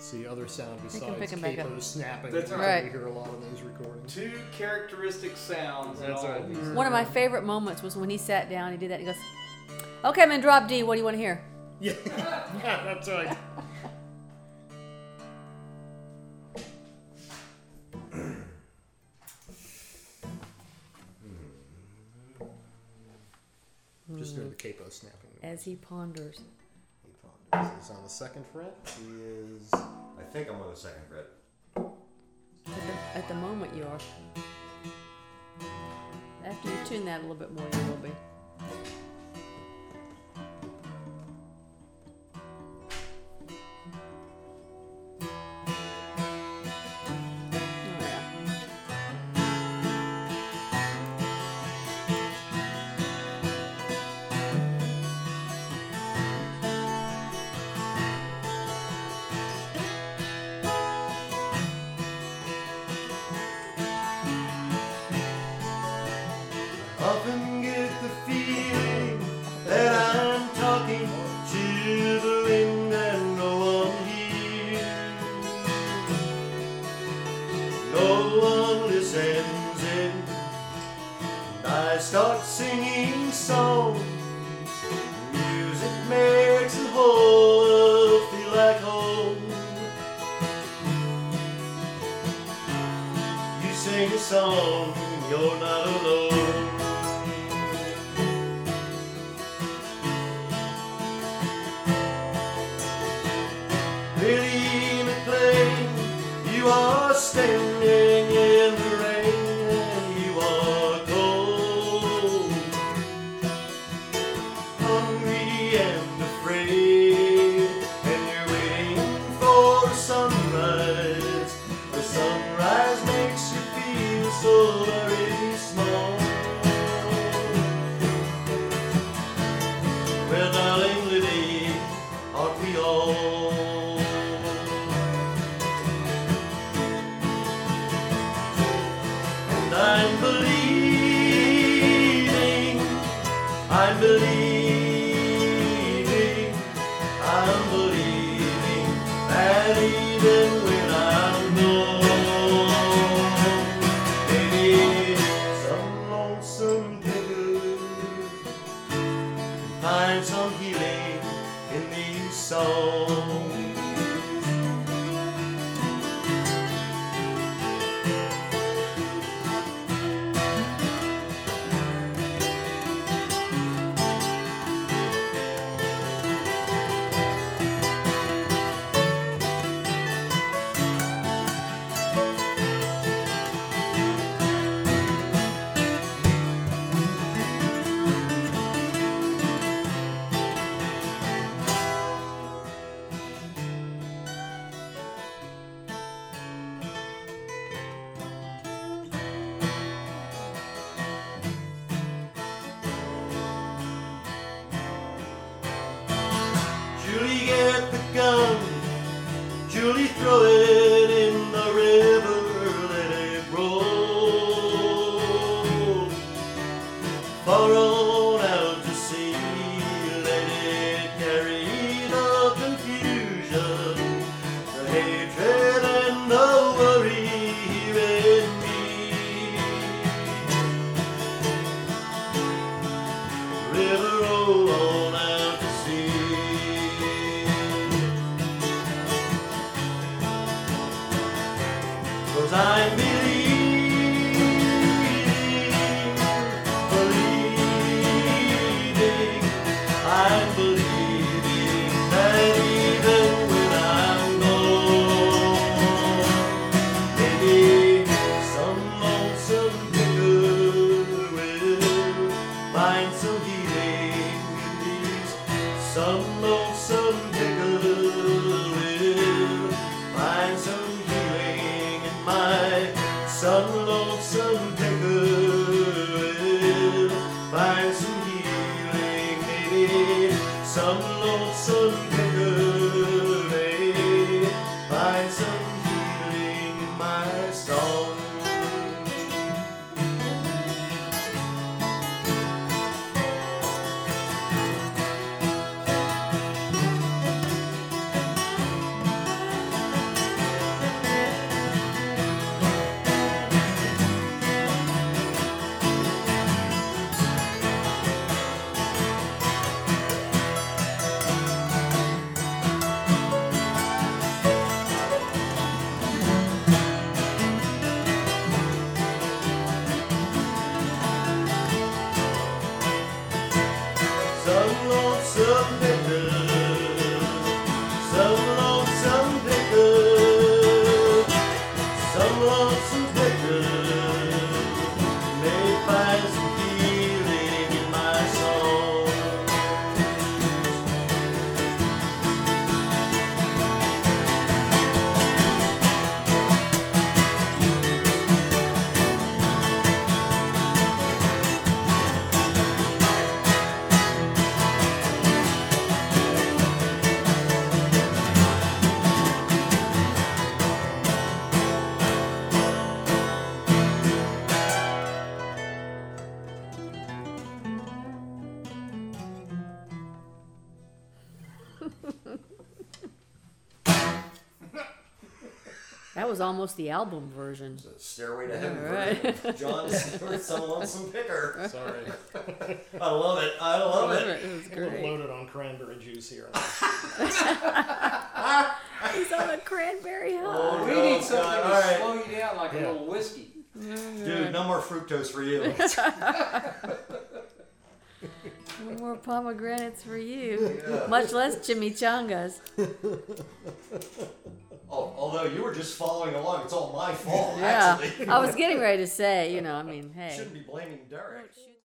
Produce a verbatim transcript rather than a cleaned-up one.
See other sound They can besides pick 'em back up. capos snapping. That's that right. We hear a lot of those recordings. Two characteristic sounds. in That's all right. of these. One of my favorite moments was when he sat down. He did that. He goes, "Okay, I'm in drop D. What do you want to hear?" Yeah, that's right. Just doing the capo snapping. As he ponders. He ponders. He's on the second fret. He is. I think I'm on the second fret. At the, at the moment, you are. After you tune that a little bit more, you will be. Oh, yeah. Often get the feeling that I'm talking to the wind and no one hears. No one listens in. And I start singing songs. Music makes the whole world feel like home. You sing a song, you're not alone. Billy McLean, you are standing in the rain and you are cold, hungry and afraid, and you're waiting for the sunrise. The sunrise makes you feel so very small. Well, darling Liddy, aren't we all? I'm believing, I'm believing, I'm believing that even when I'm gone, maybe some lonesome digger can find some healing in these songs. lonesome picker, some lonesome picker, some lonesome picker may find some healing in my song. That was almost the album version. Stairway to Heaven Right. version of John Stewart, some lonesome picker. Sorry. I love it. I love it. It was A little great. loaded on cranberry juice here. He's on a cranberry high. Oh, We no, need something God. to All right. slow you down like Yeah. a little whiskey. Dude, no more fructose for you. No more pomegranates for you. Yeah. Much less chimichangas. Oh, although you were just following along, it's all my fault, Yeah. actually. I was getting ready to say, you know, I mean, hey. Shouldn't be blaming Derek.